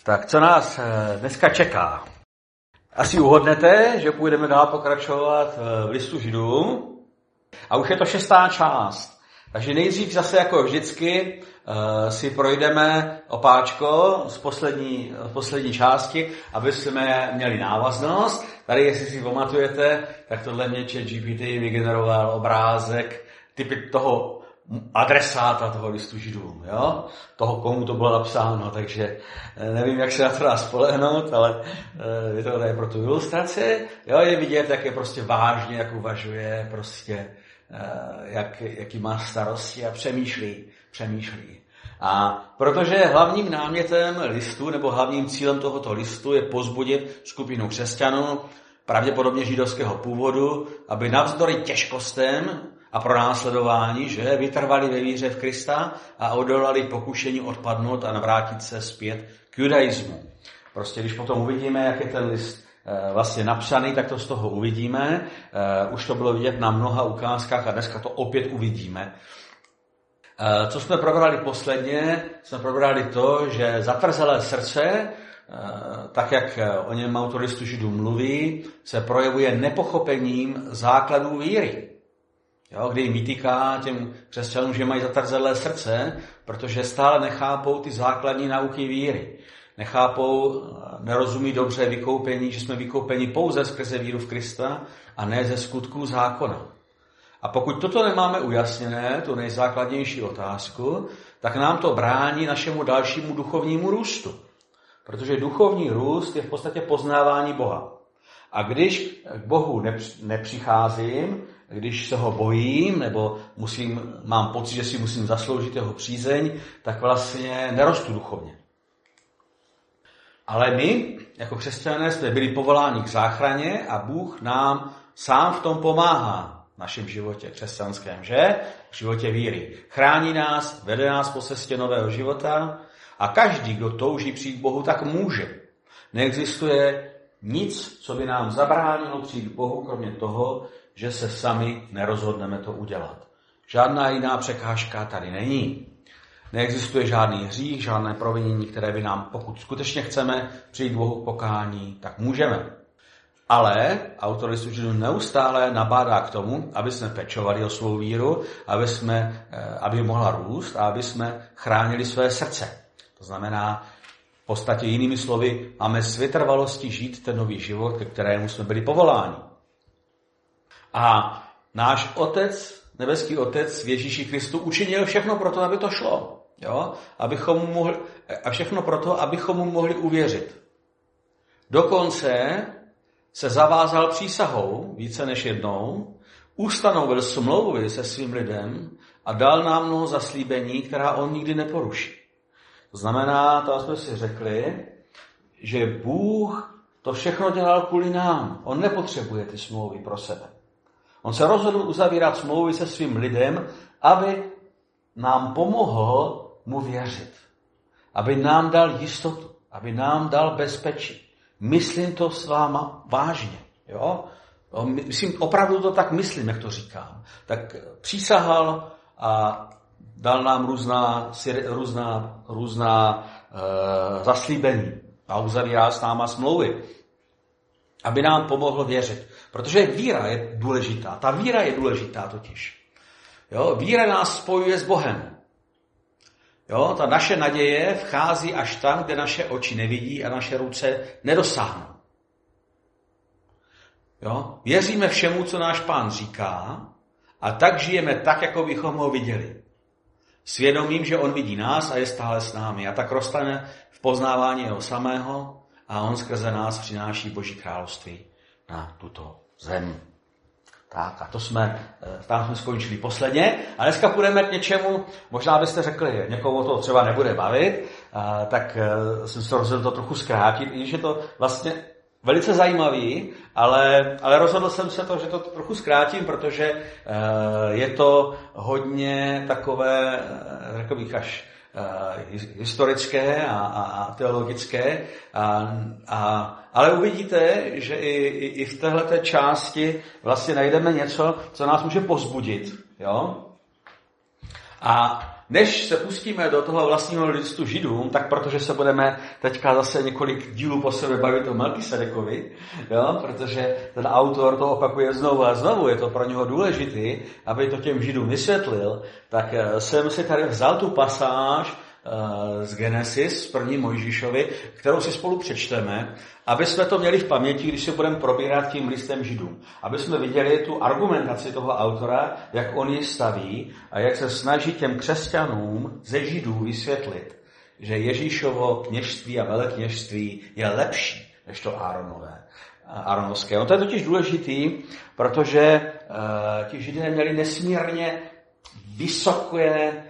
Tak co nás dneska čeká? Asi uhodnete, že půjdeme dál pokračovat v listu Židům. A už je to 6. část. Takže nejdřív zase jako vždycky si projdeme opáčko z poslední části, aby jsme měli návaznost. Tady, jestli si pamatujete, tak tohle mě ChatGPT vygeneroval obrázek typy toho adresáta toho listu Židům, jo? Toho, komu to bylo napsáno, takže nevím, jak se na to dá spolehnout, ale je to tady pro tu ilustraci. Jo, je vidět, jak je prostě vážně, jak uvažuje, prostě jaký má starosti a přemýšlí. A protože hlavním námětem listu, nebo hlavním cílem tohoto listu je povzbudit skupinu křesťanů, pravděpodobně židovského původu, aby navzdory těžkostem a pronásledování, že vytrvali ve víře v Krista a odolali pokušení odpadnout a navrátit se zpět k judaismu. Prostě když potom uvidíme, jak je ten list vlastně napsaný, tak to z toho uvidíme. Už to bylo vidět na mnoha ukázkách a dneska to opět uvidíme. Co jsme probrali posledně? Jsme probrali to, že zatvrzelé srdce, tak jak o něm autor listu Židům mluví, se projevuje nepochopením základů víry. Jo, kdy jim vytýká těm křesťanům, že mají zatvrzelé srdce, protože stále nechápou ty základní nauky víry. Nechápou, nerozumí dobře vykoupení, že jsme vykoupeni pouze skrze víru v Krista a ne ze skutků zákona. A pokud toto nemáme ujasněné, tu nejzákladnější otázku, tak nám to brání našemu dalšímu duchovnímu růstu. Protože duchovní růst je v podstatě poznávání Boha. A když k Bohu nepřicházím, když se ho bojím, nebo mám pocit, že si musím zasloužit jeho přízeň, tak vlastně nerostu duchovně. Ale my, jako křesťané, jsme byli povoláni k záchraně a Bůh nám sám v tom pomáhá v našem životě křesťanském, že? V životě víry. Chrání nás, vede nás po cestě nového života a každý, kdo touží přijít k Bohu, tak může. Neexistuje nic, co by nám zabránilo přijít k Bohu, kromě toho, že se sami nerozhodneme to udělat. Žádná jiná překážka tady není. Neexistuje žádný hřích, žádné provinění, které by nám, pokud skutečně chceme přijít Bohu k pokání, tak můžeme. Ale autor listu Židům neustále nabádá k tomu, aby jsme pečovali o svou víru, aby mohla růst a aby jsme chránili své srdce. To znamená, v podstatě jinými slovy, máme s vytrvalostí žít ten nový život, ke kterému jsme byli povoláni. A náš Otec, nebeský Otec v Ježíši Kristu učinil všechno pro to, aby to šlo. Jo? A všechno pro to, abychom mu mohli uvěřit. Dokonce se zavázal přísahou více než jednou, ustanovil smlouvy se svým lidem a dal nám mnoho zaslíbení, která on nikdy neporuší. To znamená, tam jsme si řekli, že Bůh to všechno dělal kvůli nám. On nepotřebuje ty smlouvy pro sebe. On se rozhodl uzavírat smlouvy se svým lidem, aby nám pomohl mu věřit. Aby nám dal jistotu, aby nám dal bezpečí. Myslím to s váma vážně. Jo? Myslím, opravdu to tak myslím, jak to říkám. Tak přísahal a dal nám různá zaslíbení a uzavírá s náma smlouvy, aby nám pomohl věřit. Protože víra je důležitá. Ta víra je důležitá totiž. Jo? Víra nás spojuje s Bohem. Jo? Ta naše naděje vchází až tam, kde naše oči nevidí a naše ruce nedosáhnou. Jo? Věříme všemu, co náš Pán říká, a tak žijeme tak, jako bychom ho viděli. Svědomím, že on vidí nás a je stále s námi. A tak rosteme v poznávání jeho samého a on skrze nás přináší Boží království na tuto zem. Tak a tam jsme skončili posledně. A dneska půjdeme k něčemu, možná byste řekli, někomu to třeba nebude bavit, tak jsem se rozhodl to trochu zkrátit, i když je to vlastně velice zajímavý, ale rozhodl jsem se to, že to trochu zkrátím, protože je to hodně takové, řekl bych, až historické a teologické, ale uvidíte, že i v téhleté části vlastně najdeme něco, co nás může povzbudit. Jo? A Než se pustíme do toho vlastního listu Židům, tak protože se budeme teďka zase několik dílů po sebe bavit o Melkisedekovi, jo, protože ten autor to opakuje znovu a znovu, je to pro něho důležitý, aby to těm Židům vysvětlil, tak jsem si tady vzal tu pasáž z Genesis, z první Mojžíšovi, kterou si spolu přečteme, aby jsme to měli v paměti, když se budeme probírat tím listem Židům. Aby jsme viděli tu argumentaci toho autora, jak on ji staví a jak se snaží těm křesťanům ze Židů vysvětlit, že Ježíšovo kněžství a velekněžství je lepší než to Áronovské. No to je totiž důležitý, protože ti Židé měli nesmírně vysoké,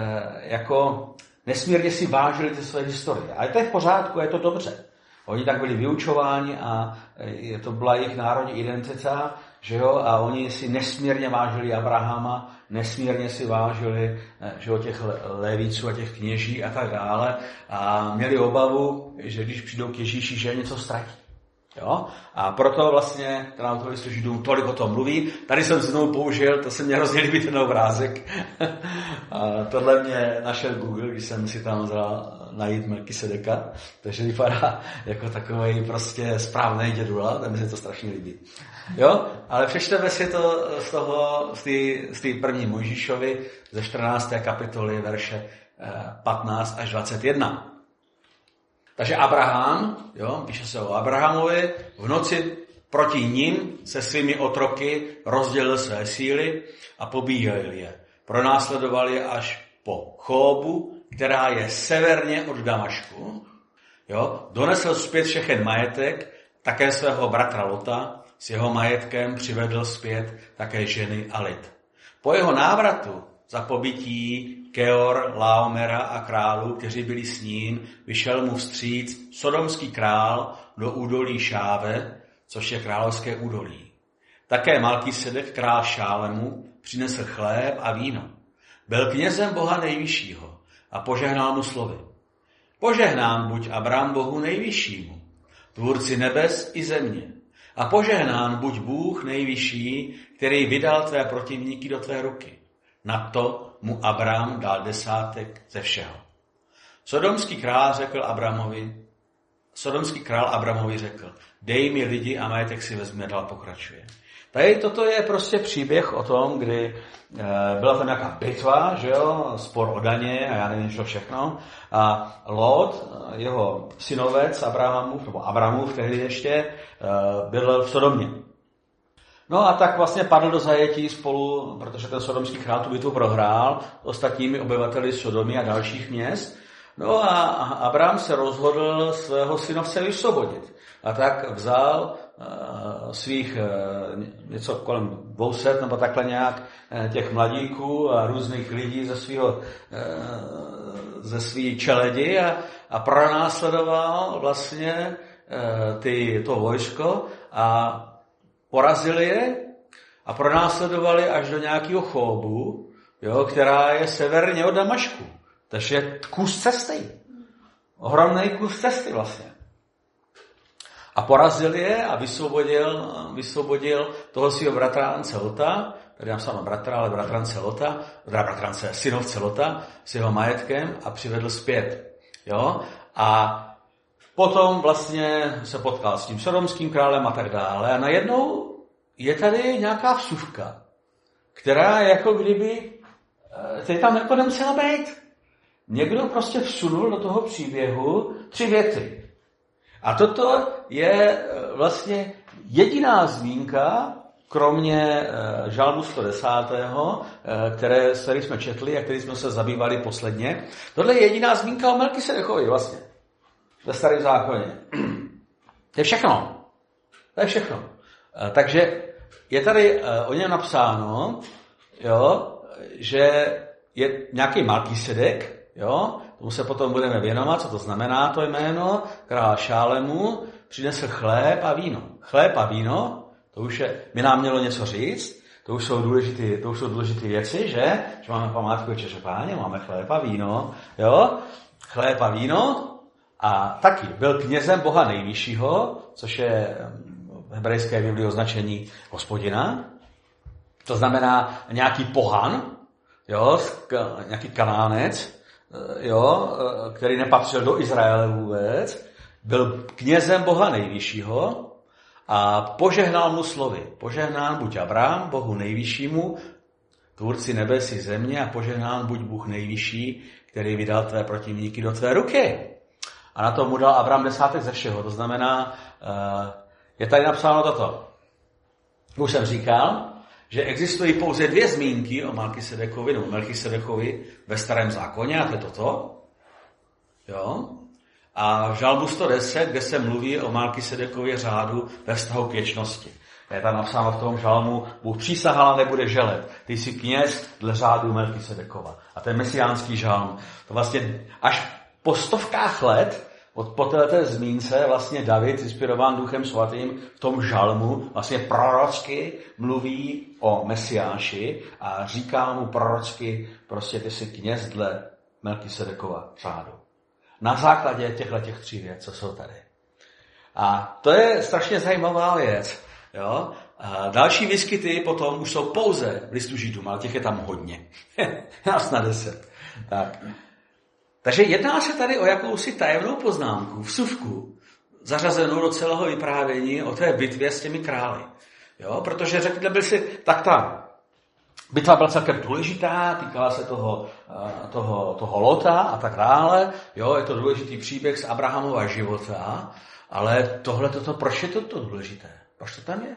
nesmírně si vážili ze své historie. Ale to je v pořádku, je to dobře. Oni tak byli vyučováni a to byla jejich národní identita, že jo, a oni si nesmírně vážili Abrahama, nesmírně si vážili, že jo, těch lévíců a těch kněží a tak dále a měli obavu, že když přijdou k Ježíši, že něco ztratí. Jo? A proto vlastně ten autor listu Židům tolik o tom mluví. Tady jsem znovu použil, to se mě hrozně líbí ten obrázek. A tohle mě našel Google, když jsem si tam vzal najít Melkisedeka, takže vypadá jako takový prostě správný dědula, tak mi se to strašně líbí. Jo? Ale přečteme si to z té první Mojžíšovi ze 14. kapitoly verše 15 až 21. Takže Abraham, jo, píše se o Abrahamovi, v noci proti ním se svými otroky rozdělil své síly a pobíjel je. Pronásledoval je až po Chóbu, která je severně od Damašku. Jo, donesl zpět všechen majetek, také svého bratra Lota, s jeho majetkem přivedl zpět také ženy a lid. Po jeho návratu za pobití Keor, Laomera a králů, kteří byli s ním, vyšel mu vstříc sodomský král do údolí Šáve, což je královské údolí. Také Melkisedek, král Šálemu, přinesl chléb a víno. Byl knězem Boha nejvyššího a požehnal mu slovy. Požehnán buď Abram Bohu nejvyššímu, tvůrci nebes i země. A požehnán buď Bůh nejvyšší, který vydal tvé protivníky do tvé ruky. Na to mu Abram dal desátek ze všeho. Sodomský král Abramovi řekl, dej mi lidi a majetek si vezme, dál pokračuje. Tady toto je prostě příběh o tom, kdy byla tam nějaká bitva, že jo, spor o daně a já nevím, co všechno. A Lot, jeho synovec Abramův, tehdy ještě, byl v Sodomě. No a tak vlastně padl do zajetí spolu, protože ten sodomský král tu bitvu prohrál, ostatními obyvateli Sodomy a dalších měst. No a Abram se rozhodl svého synovce vysvobodit. A tak vzal svých něco kolem 200 nebo takhle nějak těch mladíků a různých lidí ze svý čeledi a pronásledoval vlastně to vojsko a porazili je a pronásledovali až do nějakého Chóbu, jo, která je severně od Damašku. Takže je kus cesty. Ohromný kus cesty vlastně. A porazil je a vysvobodil toho svého bratrance Lota, tady mám sama bratra, ale bratrance Lota, synovce Lota s jeho majetkem a přivedl zpět. Jo? A potom vlastně se potkal s tím sodomským králem a tak dále. A najednou je tady nějaká vsuvka, která jako kdyby teď tam jako nemusela být. Někdo prostě vsunul do toho příběhu 3 věty. A toto je vlastně jediná zmínka, kromě Žalmu 110., který jsme četli a který jsme se zabývali posledně. Tohle je jediná zmínka o Melkisedekovi vlastně. Ve Starém zákoně. To je všechno. Takže je tady o něm napsáno, jo, že je nějaký Melkisedek, jo, tomu se potom budeme věnovat, co to znamená to jméno, král Šálemu přinesl chléb a víno. Chléb a víno, to už by nám mělo něco říct, to už jsou důležité věci, že máme památku Čeře Páně, máme chléb a víno, jo, chléb a víno a taky byl knězem Boha nejvyššího, což je v hebrejské Biblii označení Hospodina, to znamená nějaký pohan, jo, nějaký Kanánec, jo, který nepatřil do Izraele vůbec, byl knězem Boha nejvyššího a požehnal mu slovy. Požehnán buď Abraham, Bohu nejvyššímu, tvůrci nebes i země, a požehnán buď Bůh nejvyšší, který vydal tvé protivníky do tvé ruky. A na to mu dal Abraham 10. ze všeho. To znamená, je tady napsáno toto. Už jsem říkal, že existují pouze 2 zmínky o Melchisedekovi ve Starém zákoně, a to je toto. Jo? A v Žalmu 110, kde se mluví o Melchisedekově řádu ve vztahu k věčnosti. Je tam napsáno v tom žalmu, Bůh přísahal a nebude želet. Ty jsi kněz dle řádu Melchisedekova. A ten mesiánský žalm, to vlastně až po stovkách let po této zmínce vlastně David, inspirován Duchem svatým, v tom žalmu vlastně prorocky mluví o Mesiáši a říká mu prorocky, prostě ty jsi kněz dle Melchisedekova řádu. Na základě těchto 3 věcí, co jsou tady. A to je strašně zajímavá věc. Jo? A další výskyty potom už jsou pouze v listu Židům, ale těch je tam hodně. Nás na 10. Tak. Takže jedná se tady o jakousi tajemnou poznámku, vsuvku, zařazenou do celého vyprávění o té bitvě s těmi králi. Jo? Protože řekli by si, tak ta bitva byla celkem důležitá, týkala se toho Lota a tak dále. Jo? Je to důležitý příběh z Abrahamova života, ale proč je to důležité? Proč to tam je?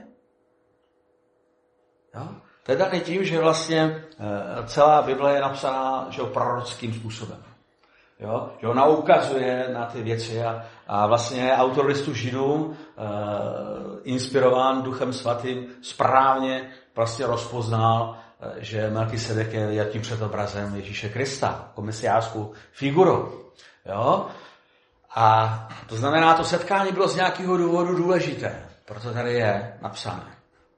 Jo? To je dané tím, že vlastně celá Bible je napsaná prorockým způsobem. Jo? Že ona ukazuje na ty věci a vlastně autor listu Židům, inspirován Duchem svatým, správně prostě rozpoznal, že Melchisedek je tím předobrazem Ježíše Krista, jako mesiářskou figurou. Jo? A to znamená, to setkání bylo z nějakého důvodu důležité, proto tady je napsané.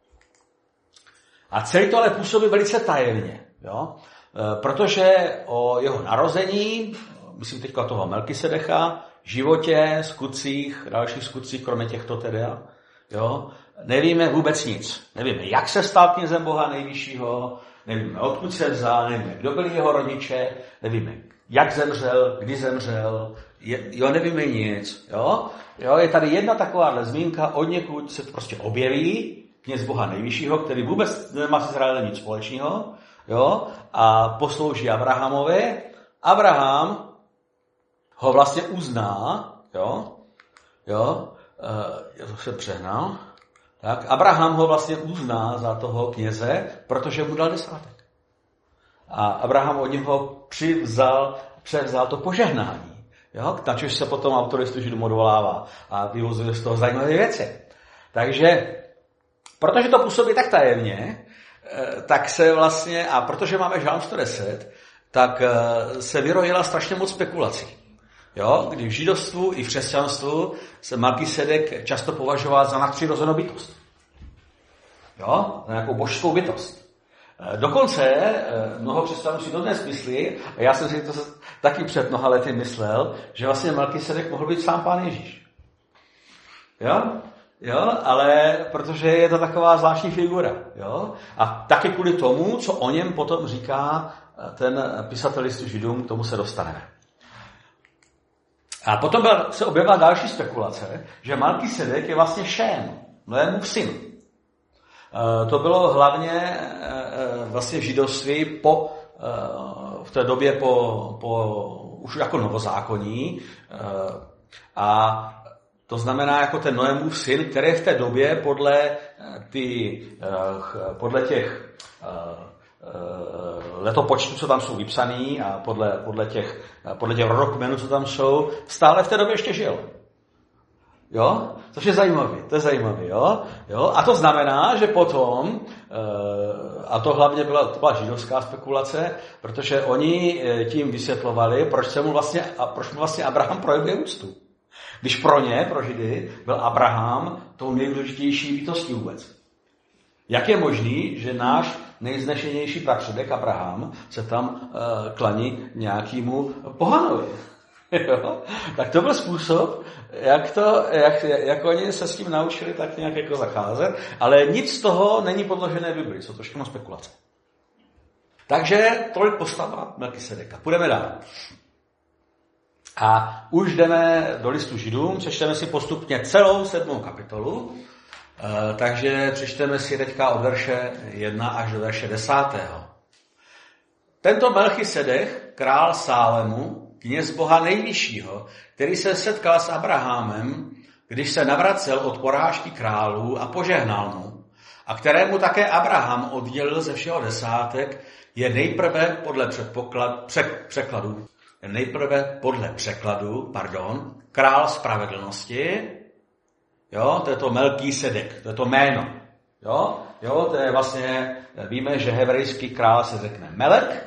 A celý to ale působí velice tajemně, jo? Protože o jeho narození, myslím teďka toho Melchisedeka, životě, skutcích, dalších skutcích, kromě těchto teda, jo, nevíme vůbec nic. Nevíme, jak se stal knězem Boha nejvyššího, nevíme, odkud se vzal, nevíme, kdo byli jeho rodiče, nevíme, jak zemřel, kdy zemřel, nevíme nic. Jo, je tady jedna taková zmínka, od někud se prostě objeví kněz Boha nejvyššího, který vůbec nemá s Izraelem nic společného, jo, a poslouží Abrahamovi. Abraham ho vlastně uzná, já to jsem přehnal, tak Abraham ho vlastně uzná za toho kněze, protože mu dal desátek. A Abraham od něho převzal to požehnání, jo, na čež se potom autor listu Židům odvolává a vyvozuje z toho zajímavé věci. Takže, protože to působí tak tajemně, tak se vlastně, a protože máme Žalm 110, tak se vyrojila strašně moc spekulací. Jo, kdy v židovstvu i v křesťanstvu se Melchisedek často považoval za nadpřirozenou bytost. Jo, za nějakou božskou bytost. Dokonce mnoho křesťanů si dodnes myslí, a já jsem si to taky před mnoha lety myslel, že vlastně Melchisedek mohl být sám Pán Ježíš. Jo, ale protože je to taková zvláštní figura. Jo? A taky kvůli tomu, co o něm potom říká ten pisatel listu Židům, k tomu se dostaneme. A potom se objevila další spekulace, že Melchisedek je vlastně Šém, Noémův syn. To bylo hlavně vlastně v židovství v té době už jako novozákonní. A to znamená jako ten Noémův syn, který v té době podle těch letopočtů, co tam jsou vypsaný a podle těch rodokmenů, co tam jsou, stále v té době ještě žil. Jo? Což je zajímavé. To je zajímavé, jo? A to znamená, že potom, a to hlavně byla židovská spekulace, protože oni tím vysvětlovali, proč mu vlastně Abraham projevuje úctu. Když pro Židy, byl Abraham tou nejdůležitější bytostí vůbec. Jak je možný, že náš nejznešenější prapředek Abraham se tam klaní nějakému pohanovi? Jo? Tak to byl způsob, jak oni se s tím naučili tak nějak jako zacházet, ale nic z toho není podložené v Biblii, jsou to všechno spekulace. Takže tolik postava Melkisedeka. Půjdeme dál. A už jdeme do listu Židům, přečteme si postupně celou 7. kapitolu, takže přečteme si teďka od verše 1 až do verše 10. Tento Melchisedek, král Sálemu, kněz Boha nejvyššího, který se setkal s Abrahamem, když se navracel od porážky králů a požehnal mu, a kterému také Abraham oddělil ze všeho desátek, je nejprve podle překladu, král spravedlnosti, jo, to je to Melkisedek, to je to jméno, jo, to je vlastně, víme, že hebrejský král se řekne Melek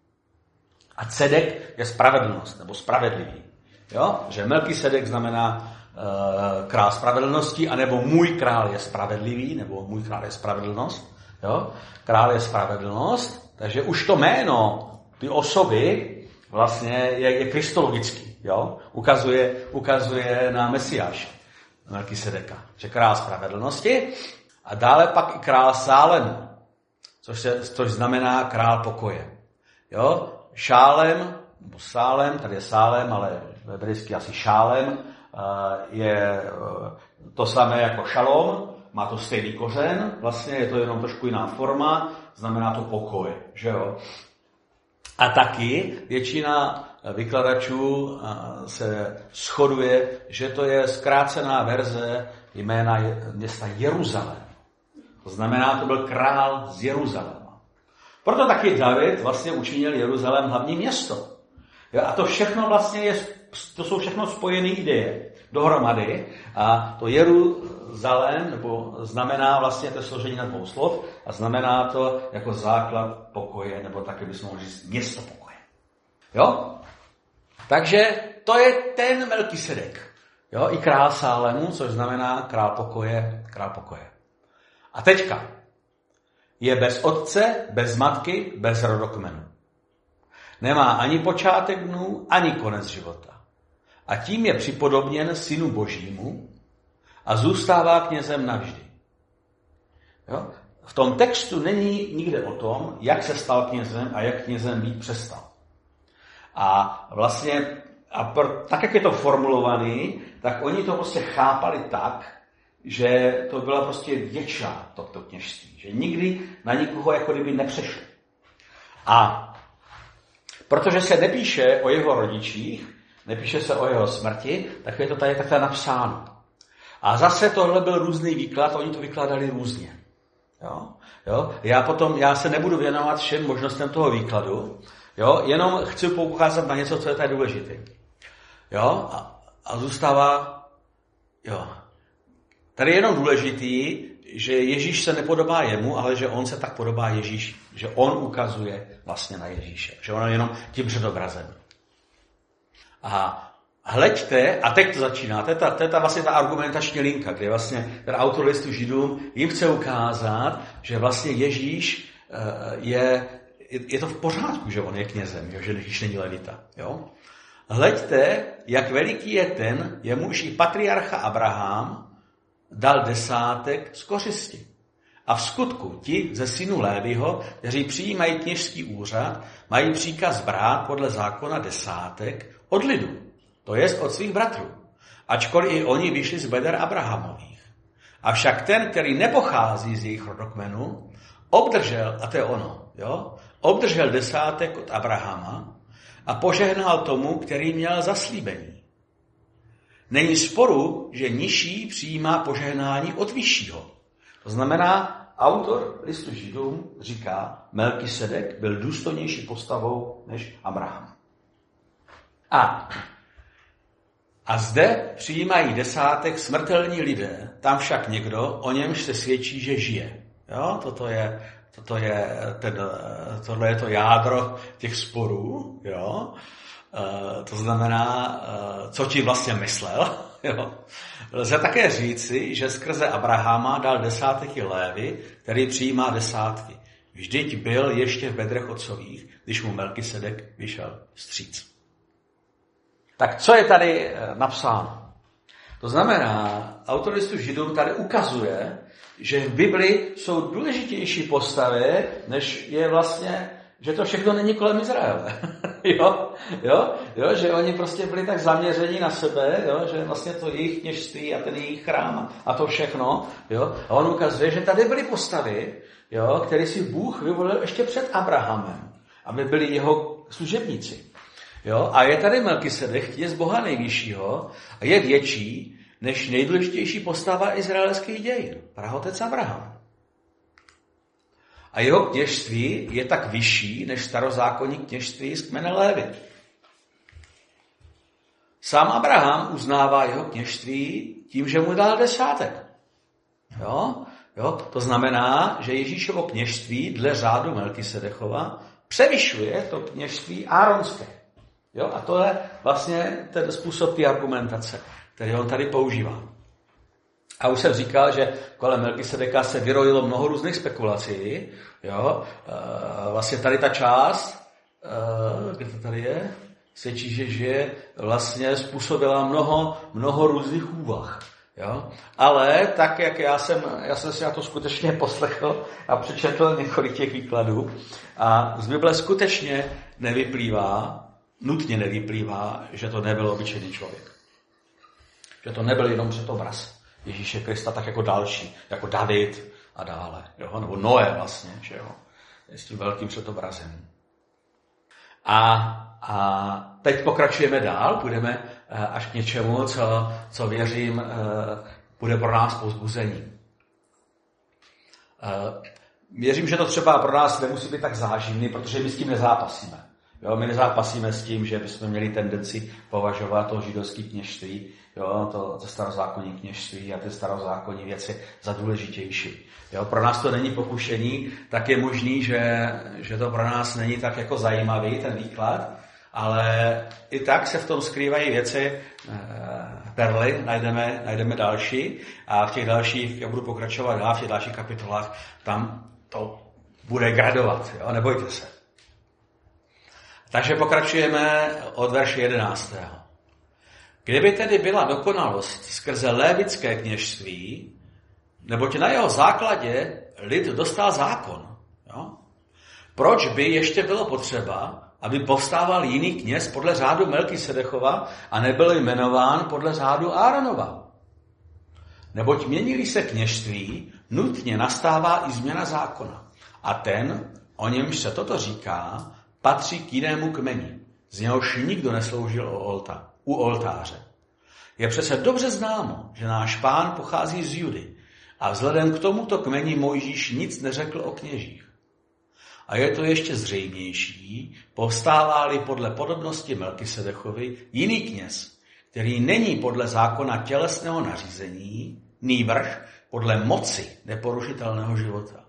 a Cedek je spravedlnost, nebo spravedlivý, jo, že Melkisedek znamená král spravedlnosti, anebo můj král je spravedlivý, nebo můj král je spravedlnost, jo, král je spravedlnost, takže už to jméno, ty osoby, vlastně je kristologický, jo? Ukazuje na Mesiáše, Melkisedeka, že král spravedlnosti a dále pak i král Sálemu, což znamená král pokoje. Jo? Šálem, nebo Sálem, tady je Sálem, ale v hebrejsky asi Šálem, je to samé jako šalom, má to stejný kořen, vlastně je to jenom trošku jiná forma, znamená to pokoj, že jo? A taky většina vykladačů se shoduje, že to je zkrácená verze jména města Jeruzalém. To znamená, to byl král z Jeruzaléma. Proto taky David vlastně učinil Jeruzalém hlavní město. A to všechno vlastně to jsou všechno spojené ideje dohromady. A to Jeruzalém, nebo znamená vlastně to složení na dvou slov a znamená to jako základ pokoje, nebo taky bychom mohli říct město pokoje. Jo? Takže to je ten Melkisedek. Jo? I král Sálemu, což znamená král pokoje. A teďka je bez otce, bez matky, bez rodokmenu. Nemá ani počátek dnů, ani konec života. A tím je připodobněn synu Božímu a zůstává knězem navždy. Jo? V tom textu není nikde o tom, jak se stal knězem a jak knězem být přestal. A vlastně, tak jak je to formulovaný, tak oni to prostě chápali tak, že to byla prostě většina toto kněžství. Že nikdy na nikoho jako kdyby nepřešlo. A protože se nepíše o jeho rodičích, nepíše se o jeho smrti, tak je to tady takhle napsáno. A zase tohle byl různý výklad, oni to vykládali různě. Jo? Já se nebudu věnovat všem možnostem toho výkladu, jo? Jenom chci poukázat na něco, co je tady důležité. Jo? A zůstává, jo. Tady je jenom důležitý, že Ježíš se nepodobá jemu, ale že on se tak podobá Ježíši. Že on ukazuje vlastně na Ježíše. Že on je jenom tím předobrazem. A hleďte, a teď to začíná, to je vlastně ta argumentační linka, kde vlastně ten autor listu Židům jim chce ukázat, že vlastně Ježíš je to v pořádku, že on je knězem, že Ježíš není levita. Jo? Hleďte, jak veliký je ten, jemuž i patriarcha Abraham dal desátek z kořisti. A v skutku ti ze synů Léviho, kteří přijímají kněžský úřad, mají příkaz brát podle zákona desátek od lidu, to jest od svých bratrů, ačkoliv i oni vyšli z beder Abrahamových. Avšak ten, který nepochází z jejich rodokmenu, obdržel, a to je ono, jo, obdržel desátek od Abrahama a požehnal tomu, který měl zaslíbení. Není sporu, že nižší přijímá požehnání od vyššího. To znamená, autor listu Židům říká, Melkisedek byl důstojnější postavou než Abraham. A zde přijímají desátek smrtelní lidé, tam však někdo, o němž se svědčí, že žije. Jo? Tohle je to jádro těch sporů. Jo? To znamená, co ti vlastně myslel. Jo? Lze také říci, že skrze Abrahama dal desátek i Lévi, který přijímá desátky. Vždyť byl ještě v bedrech otcových, když mu Melkisedek vyšel vstříc. Tak co je tady napsáno? To znamená, autor listu Židům tady ukazuje, že v Bibli jsou důležitější postavy, než je vlastně že to všechno není kolem Izraele. jo, že oni prostě byli tak zaměření na sebe, jo, že vlastně to jejich kněžství a ten jejich chrám a to všechno. Jo, a on ukazuje, že tady byly postavy, jo, které si Bůh vyvolil ještě před Abrahamem, aby byli jeho služebníci. Jo, a je tady Melkisedek, kněz Boha nejvyššího, a je větší než nejdůležitější postava izraelských dějin, praotec Abraham. A jeho kněžství je tak vyšší než starozákonní kněžství z kmene Lévy. Sám Abraham uznává jeho kněžství tím, že mu dal desátek. Jo? To znamená, že Ježíšovo kněžství dle řádu Melkisedechova převyšuje to kněžství áronské. Jo? A to je vlastně ten způsob té argumentace, který on tady používá. A už jsem říkal, že kolem Melkisedeka se vyrojilo mnoho různých spekulací. Jo? Vlastně tady ta část, kde to tady je, svědčí, že vlastně způsobila mnoho různých úvah. Jo? Ale tak, jak já jsem si na to skutečně poslechl a přečetl několik těch výkladů a z Bible skutečně nutně nevyplývá, že to nebyl obyčejný člověk. Že to nebyl jenom předobraz Ježíše Krista, tak jako další, jako David a dále. Jo? Nebo Noé vlastně, že jo? S tím velkým předobrazem. A teď pokračujeme dál, půjdeme až k něčemu, co věřím, bude pro nás povzbuzení. Věřím, že to třeba pro nás nemusí být tak záživný, protože my s tím nezápasíme. Jo, my nezápasíme s tím, že bychom měli tendenci považovat to židovské kněžství, jo, to starozákonní kněžství a ty starozákonní věci za důležitější. Jo, pro nás to není pokušení, tak je možný, že to pro nás není tak jako zajímavý ten výklad, ale i tak se v tom skrývají věci, perly, najdeme další a v těch dalších, já budu pokračovat dál, v těch dalších kapitolách, tam to bude gradovat, jo, nebojte se. Takže pokračujeme od verše 11. Kdyby tedy byla dokonalost skrze lévické kněžství, neboť na jeho základě lid dostal zákon. Jo? Proč by ještě bylo potřeba, aby povstával jiný kněz podle řádu Melkisedechova a nebyl jmenován podle řádu Áronova? Neboť mění se kněžství, nutně nastává i změna zákona. A ten, o němž se toto říká, patří k jinému kmeni, z něhož nikdo nesloužil u oltáře. Je přece dobře známo, že náš Pán pochází z Judy a vzhledem k tomuto kmeni Mojžíš nic neřekl o kněžích. A je to ještě zřejmější, povstává-li podle podobnosti Melkisedechovi jiný kněz, který není podle zákona tělesného nařízení, nýbrž podle moci neporušitelného života.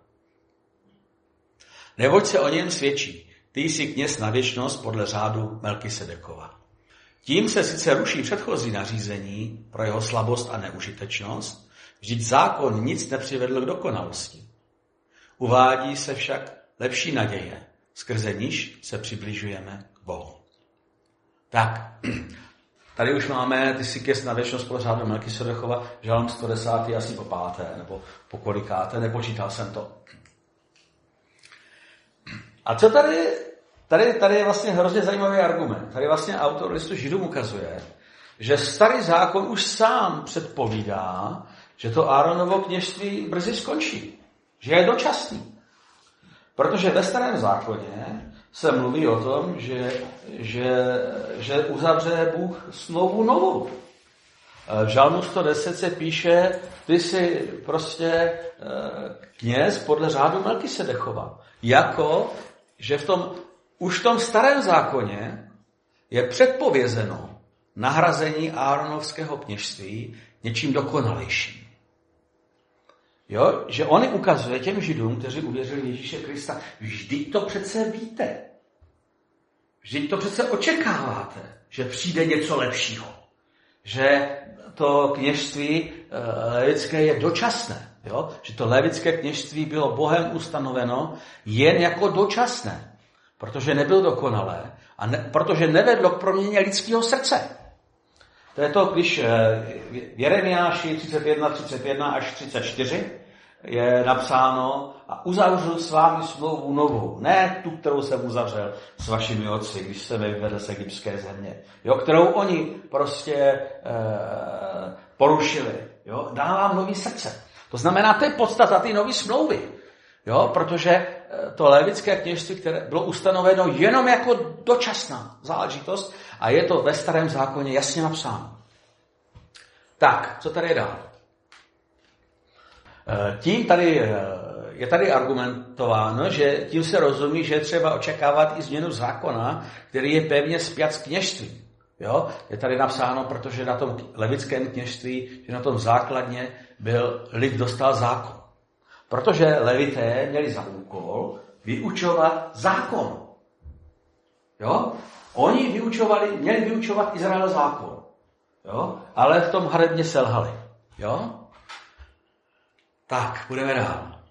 Neboť se o něm svědčí, ty jsi kněz na věčnost podle řádu Melkisedekova. Tím se sice ruší předchozí nařízení pro jeho slabost a neužitečnost, vždyť zákon nic nepřivedl k dokonalosti. Uvádí se však lepší naděje, skrze níž se přibližujeme k Bohu. Tak, tady už máme ty jsi kněz na věčnost podle řádu Melkisedekova, žalm 110. asi po 5. nebo po kolikáté, nepočítal jsem to. A co tady je vlastně hrozně zajímavý argument. Tady vlastně autor listu Židům ukazuje, že starý zákon už sám předpovídá, že to Áronovo kněžství brzy skončí. Že je dočasný. Protože ve starém zákoně se mluví o tom, že uzavře Bůh smlouvu novou. V žalmu 110 se píše, ty jsi prostě kněz podle řádu Melkisedechova. Jako, že už v tom starém zákoně je předpovězeno nahrazení áronovského kněžství něčím dokonalejším. Jo? Že on ukazuje těm Židům, kteří uvěřili Ježíše Krista, vždyť to přece víte. Vždyť to přece očekáváte, že přijde něco lepšího. Že to kněžství lévické je dočasné. Jo? Že to lévické kněžství bylo Bohem ustanoveno jen jako dočasné. Protože nebylo dokonalé a protože nevedlo k proměně lidského srdce. To je to, když v Jeremiáši 31 až 34 je napsáno a uzavřu s vámi smlouvu novou. Ne tu, kterou jsem uzavřel s vašimi otci, když jsem je vyvedl z egyptské země. Jo, kterou oni prostě porušili. Jo, dávám nový srdce. To znamená, to je podstata ty nové smlouvy. Jo, protože to lévické kněžství, které bylo ustanoveno jenom jako dočasná záležitost a je to ve Starém zákoně jasně napsáno. Tak, co tady je dál? Tím je tady argumentováno, že tím se rozumí, že je třeba očekávat i změnu zákona, který je pevně spjat s kněžstvím. Jo? Je tady napsáno, protože na tom levickém kněžství, že na tom základně lid dostal zákon. Protože levité měli za úkol vyučovat zákon. Jo? Oni měli vyučovat Izrael zákon. Jo? Ale v tom harebně selhali. Jo? Tak, budeme dál.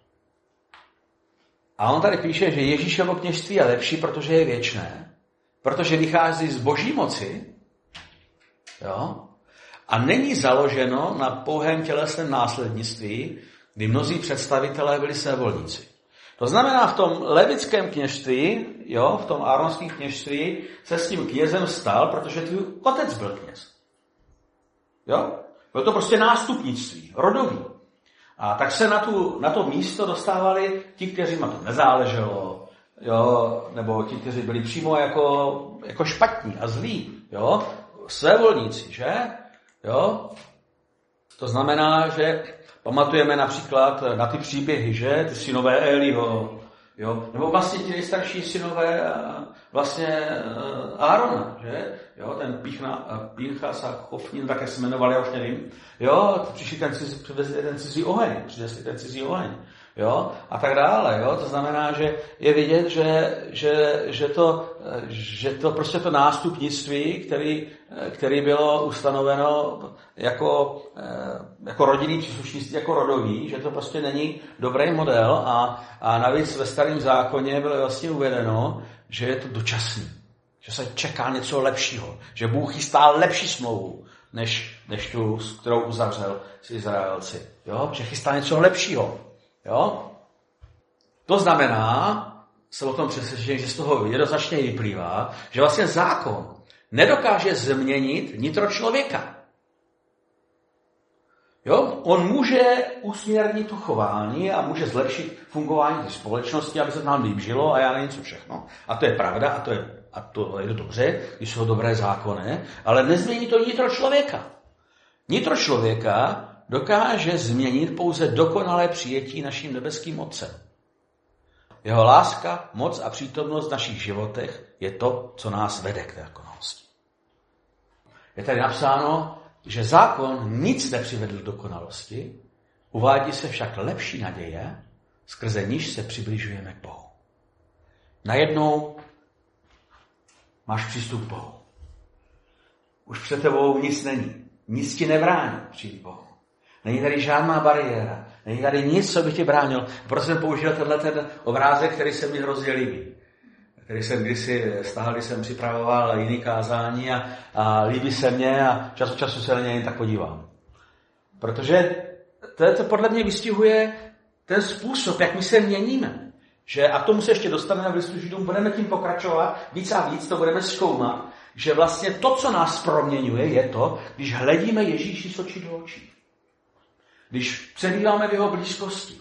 A on tady píše, že Ježíšovo kněžství je lepší, protože je věčné, protože vychází z boží moci, jo? A není založeno na pouhém tělesném následnictví, kdy mnozí představitelé byli svévolníci. To znamená, v tom levickém kněžství, jo, v tom áronském kněžství se s tím knězem stal, protože tvůj otec byl kněz. Jo? Bylo to prostě nástupnictví, rodový. A tak se na to místo dostávali ti, kteří na to nezáleželo, jo, nebo ti, kteří byli přímo jako špatní a zlí, jo, svévolníci, že? Jo? To znamená, že pamatujeme například na ty příběhy, že? Ty synové Eliho, jo? Nebo vlastně ti nejstarší synové vlastně Árona, že? Jo? Ten Pínchas a Chofnín, tak jak se jmenovali, já už nevím. Jo? Přivezli ten cizí oheň. Jo? A tak dále. Jo? To znamená, že je vidět, že to prostě to nástupnictví, který bylo ustanoveno jako rodinný příslušnictví, jako rodový, že to prostě není dobrý model a navíc ve Starém zákoně bylo vlastně uvedeno, že je to dočasný, že se čeká něco lepšího, že Bůh chystá lepší smlouvu, než tu, kterou uzavřel s Izraelci. Jo? Že chystá něco lepšího. Jo? To znamená, jsem o tom přesvědčen, že z toho jednoznačně vyplývá, že vlastně zákon nedokáže změnit nitro člověka. Jo? On může usměrnit to chování a může zlepšit fungování té společnosti, aby se nám líp žilo a já nevím co všechno. A to je pravda a to je dobře, když jsou dobré zákony, ale nezmění to nitro člověka. Nitro člověka dokáže změnit pouze dokonalé přijetí naším nebeským Otcem. Jeho láska, moc a přítomnost v našich životech je to, co nás vede k té dokonalosti. Je tady napsáno, že zákon nic nepřivedl k dokonalosti, uvádí se však lepší naděje, skrze níž se přibližujeme k Bohu. Najednou máš přístup k Bohu. Už před tebou nic není. Nic ti nebrání přijít k Bohu. Není tady žádná bariéra. Není tady nic, co by ti bránil. Proto jsem použil ten obrázek, který se mi hrozně líbí. Který jsem kdysi stáhl, když jsem připravoval jiný kázání a líbí se mně a čas od času se na něj tak podívám. Protože to podle mě vystihuje ten způsob, jak my se měníme. Že, a k tomu se ještě dostaneme v listu Židům, budeme tím pokračovat, víc a víc to budeme zkoumat, že vlastně to, co nás proměňuje, je to, když hledíme Ježíši z očí do očí. Když přebýváme v jeho blízkosti.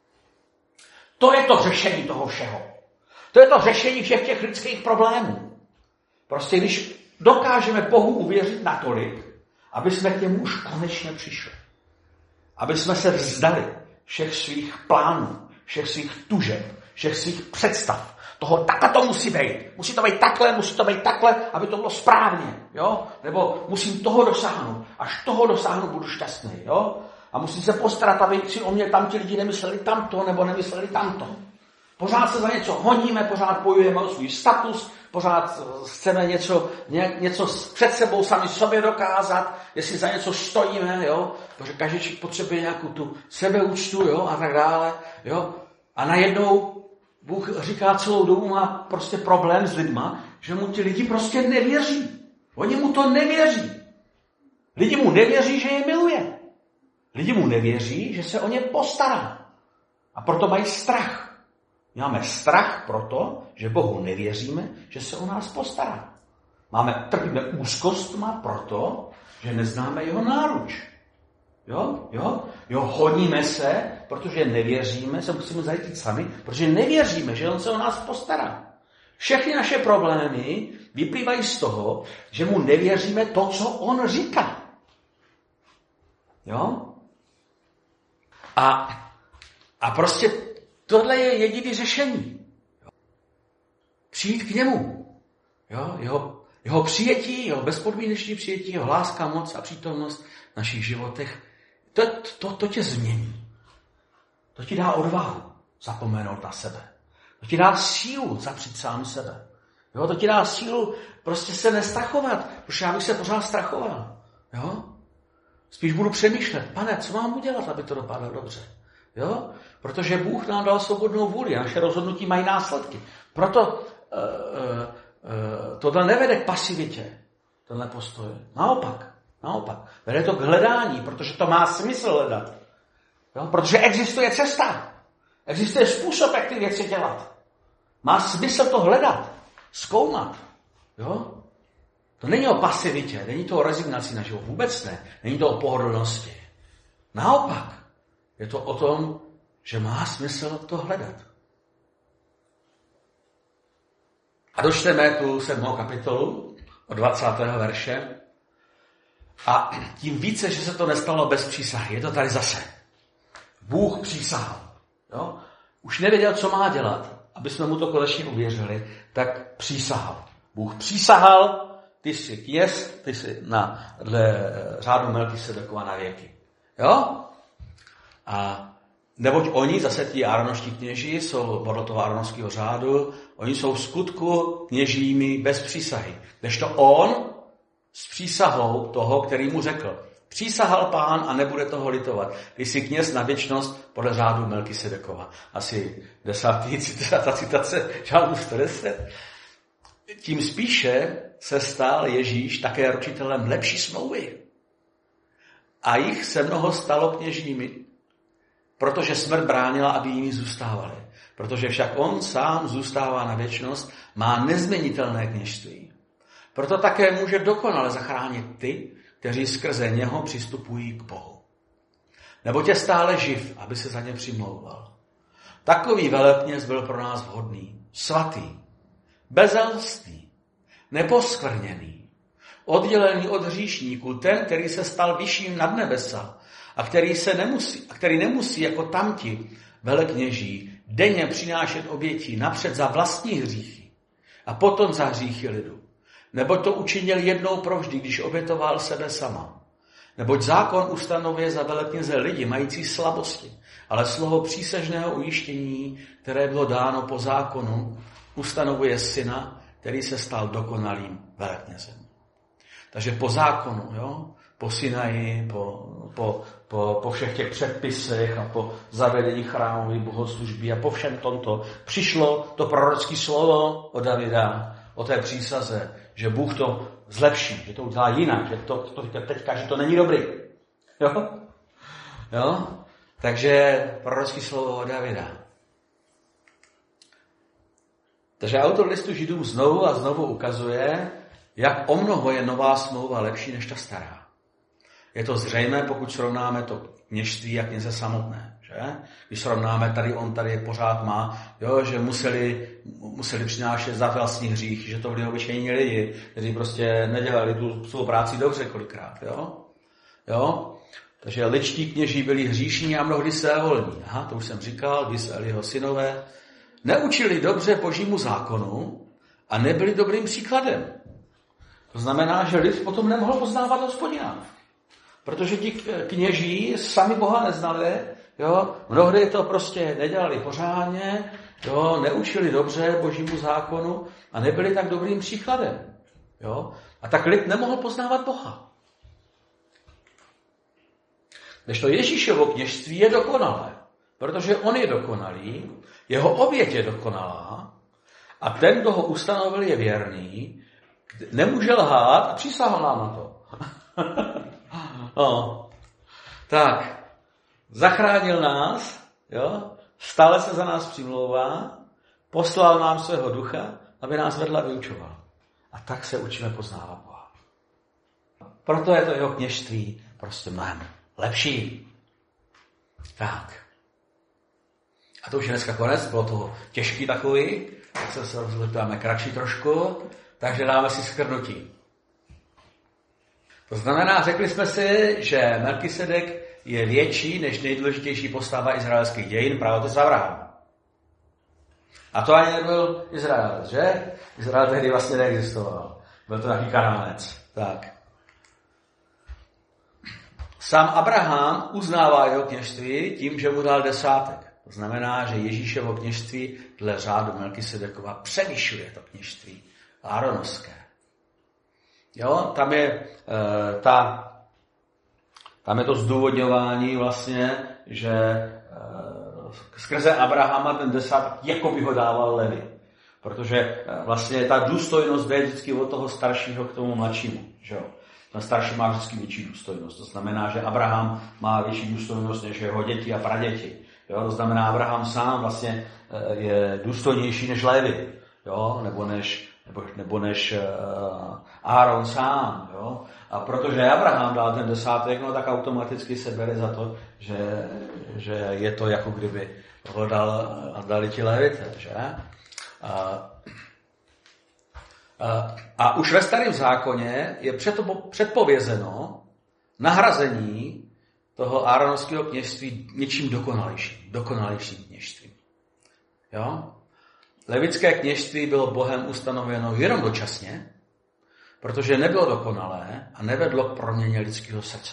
To je to řešení toho všeho. To je to řešení všech těch lidských problémů. Prostě když dokážeme Bohu uvěřit natolik, aby jsme k němu už konečně přišli. Aby jsme se vzdali všech svých plánů, všech svých tužeb, všech svých představ. Toho takhle to musí být. Musí to být takhle, aby to bylo správně. Jo? Nebo musím toho dosáhnout. Až toho dosáhnu, budu šťastný. Jo? A musím se postarat, aby si o mě tam ti lidi nemysleli tamto, nebo nemysleli tamto. Pořád se za něco honíme, pořád bojujeme o svůj status, pořád chceme něco před sebou sami sobě dokázat, jestli za něco stojíme, jo? Protože každý člověk potřebuje nějakou tu sebeúctu, jo? A tak dále. Jo? A najednou Bůh říká celou dobu, má prostě problém s lidma, že mu ti lidi prostě nevěří. Oni mu to nevěří. Lidi mu nevěří, že je miluje. Lidi mu nevěří, že se o ně postará. A proto mají strach. Máme strach proto, že Bohu nevěříme, že se o nás postará. Trpíme úzkostma proto, že neznáme jeho náruč. Jo, honíme se, protože nevěříme, se musíme zajít sami, protože nevěříme, že on se o nás postará. Všechny naše problémy vyplývají z toho, že mu nevěříme to, co on říká. Jo? A prostě tohle je jediné řešení. Přijít k němu. Jo? Jeho přijetí, jeho bezpodmínečné přijetí, jeho láska, moc a přítomnost v našich životech, to tě změní. To ti dá odvahu zapomenout na sebe. To ti dá sílu zapřít sám sebe. Jo? To ti dá sílu prostě se nestrachovat, protože já bych se pořád strachoval. Jo? Spíš budu přemýšlet, Pane, co mám udělat, aby to dopadlo dobře. Jo? Protože Bůh nám dal svobodnou vůli a naše rozhodnutí mají následky. Proto tohle nevede k pasivitě, tenhle postoj. Naopak. Vede to k hledání, protože to má smysl hledat. Jo? Protože existuje cesta. Existuje způsob, jak ty věci dělat. Má smysl to hledat, zkoumat. Jo? To není o pasivitě, není to o rezignaci na život, vůbec ne. Není to o pohodlnosti. Naopak, je to o tom, že má smysl to hledat. A dočteme tu 7. kapitolu od 20. verše. A tím více, že se to nestalo bez přísahy. Je to tady zase. Bůh přísahal. Jo? Už nevěděl, co má dělat, aby jsme mu to konečně uvěřili, tak přísahal. Bůh přísahal, ty jsi kněz, ty jsi dle řádu Melchisedekova na věky. Jo? A neboť oni, zase ti áronoští kněží, jsou podle toho áronovského řádu, oni jsou v skutku kněžími bez přísahy. Kdežto on s přísahou toho, který mu řekl, přísahal Pán a nebude toho litovat. Ty jsi kněz na věčnost podle řádu Melchisedekova. Asi 10. citace žálmu 110. Tím spíše se stal Ježíš také ručitelem lepší smlouvy. A jich se mnoho stalo kněžími, protože smrt bránila, aby jimi zůstávali. Protože však on sám zůstává na věčnost, má nezměnitelné kněžství. Proto také může dokonale zachránit ty, kteří skrze něho přistupují k Bohu. Nebo je stále živ, aby se za ně přimlouval. Takový velekněz byl pro nás vhodný, svatý, bezelstný, neposkvrněný, oddělený od hříšníků, ten, který se stal vyšším nad nebesa a který nemusí jako tamti velekněží denně přinášet oběti napřed za vlastní hříchy a potom za hříchy lidu. Neboť to učinil jednou provždy, když obětoval sebe sama. Neboť zákon ustanovuje za velekněze lidi mající slabosti, ale slovo přísežného ujištění, které bylo dáno po zákonu, ustanovuje syna, který se stal dokonalým veleknězem. Takže po zákonu, jo? Po Sinaji, po všech těch předpisech a po zavedení chrámové bohoslužby a po všem tomto přišlo to prorocké slovo od Davida, o té přísaze, že Bůh to zlepší, že to udělá jinak, že to teďka, že to není dobrý. Jo? Takže prorocké slovo od Davida. Takže autor listu Židům znovu a znovu ukazuje, jak o mnoho je nová smlouva lepší než ta stará. Je to zřejmé, pokud srovnáme to kněžství a kněze samotné. Že? Když srovnáme, tady pořád má, jo, že museli přinášet za vlastní hřích, že to byli obyčejní lidi, kteří prostě nedělali tu svou práci dobře kolikrát. Jo? Takže ličtí kněží byli hříšní a mnohdy svévolní. Aha, to už jsem říkal, když Eliho synové neučili dobře božímu zákonu a nebyli dobrým příkladem. To znamená, že lid potom nemohl poznávat Hospodina. Protože ti kněží sami Boha neznali, jo, mnohdy to prostě nedělali pořádně, jo, neučili dobře božímu zákonu a nebyli tak dobrým příkladem. Jo. A tak lid nemohl poznávat Boha. Když to Ježíšovo kněžství je dokonalé, protože on je dokonalý, jeho oběť je dokonalá a ten, kdo ho ustanovil, je věrný, nemůže lhát a přísahal nám na to. No. Tak, zachránil nás, jo? stále se za nás přimlouvá, poslal nám svého ducha, aby nás vedl a vyučoval. A tak se učíme poznávat Boha. Proto je to jeho kněžství prostě mnohem lepší. Tak. A to už je dneska konec, bylo to těžký takový, tak se rozhodli, dáme kratší trošku, takže dáme si shrnutí. To znamená, řekli jsme si, že Melkisedek je větší než nejdůležitější postava izraelských dějin, právě to Abraham. A to ani nebyl Izrael, že? Izrael tehdy vlastně neexistoval. Byl to takový Kanánec. Tak. Sám Abraham uznává jeho kněžství tím, že mu dal desátek. To znamená, že Ježíšovo kněžství dle řádu Melkisedekova převyšuje to kněžství áronovské. Jo, tam je to zdůvodňování vlastně, že skrze Abrahama ten desátek jako by ho dával Levi. Protože vlastně ta důstojnost jde vždycky od toho staršího k tomu mladšímu. Že jo? Ten starší má vždycky větší důstojnost. To znamená, že Abraham má větší důstojnost než jeho děti a praděti. Jo? To znamená, Abraham sám vlastně je důstojnější než Levi. Jo? Nebo než Áron sám. Jo? A protože Abraham dal ten desátek, no tak automaticky se bere za to, že je to jako kdyby ho dali ti Levité, že? A už ve Starém zákoně je předpovězeno nahrazení toho áronovského kněžství něčím dokonalejším kněžstvím. Jo? Levické kněžství bylo Bohem ustanoveno jenom dočasně, protože nebylo dokonalé a nevedlo k proměně lidského srdce.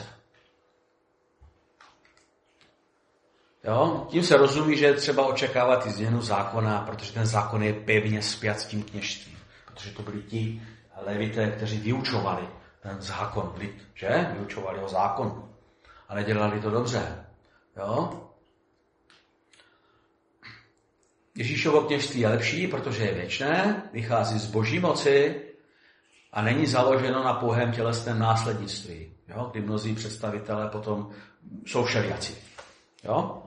Jo? Tím se rozumí, že je třeba očekávat i změnu zákona, protože ten zákon je pevně spjat s tím kněžstvím. Protože to byli ti Levité, kteří vyučovali ten zákon, lid, že? Vyučovali ho zákon. A nedělali to dobře. Jo? Ježíšovo kněžství je lepší, protože je věčné, vychází z boží moci a není založeno na pouhém tělesném následnictví, jo? Kdy mnozí představitelé potom jsou všelijací. Jo?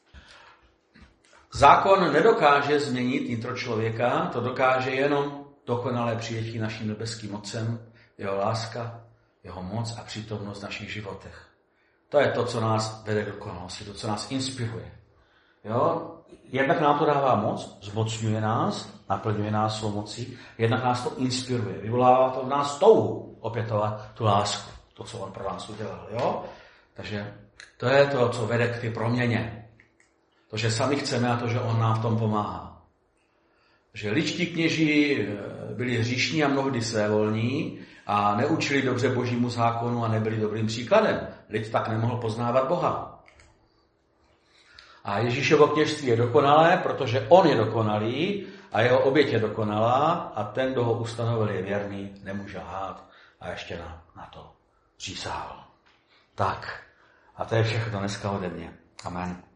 Zákon nedokáže změnit nitro člověka, to dokáže jenom dokonalé přijetí naším nebeským Otcem, jeho láska, jeho moc a přítomnost v našich životech. To je to, co nás vede k dokonalosti, to, co nás inspiruje. Jo? Jednak nám to dává moc, zmocňuje nás, naplňuje nás svou mocí, jednak nás to inspiruje, vyvolává to v nás touhu opětovat tu lásku, to, co on pro nás udělal. Jo? Takže to je to, co vede k té proměně. To, že sami chceme a to, že on nám v tom pomáhá. Že ličtí kněží byli hříšní a mnohdy svévolní a neučili dobře božímu zákonu a nebyli dobrým příkladem. Lid tak nemohl poznávat Boha. A Ježíšovo kněžství je dokonalé, protože on je dokonalý a jeho oběť je dokonalá a ten, kdo ho ustanovil, je věrný, nemůže lhát a ještě na to přísahal. Tak, a to je všechno dneska ode mě. Amen.